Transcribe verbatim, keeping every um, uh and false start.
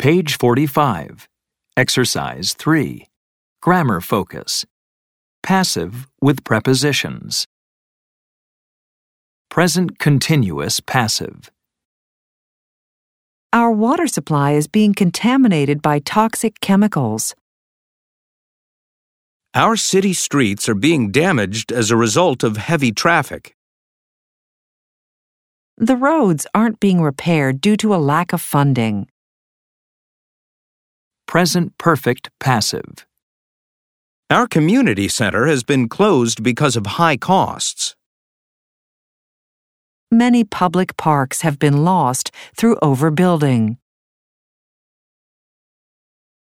Page forty-five. Exercise three. Grammar focus. Passive with prepositions. Present continuous passive. Our water supply is being contaminated by toxic chemicals. Our city streets are being damaged as a result of heavy traffic. The roads aren't being repaired due to a lack of funding. Present perfect passive. Our community center has been closed because of high costs. Many public parks have been lost through overbuilding.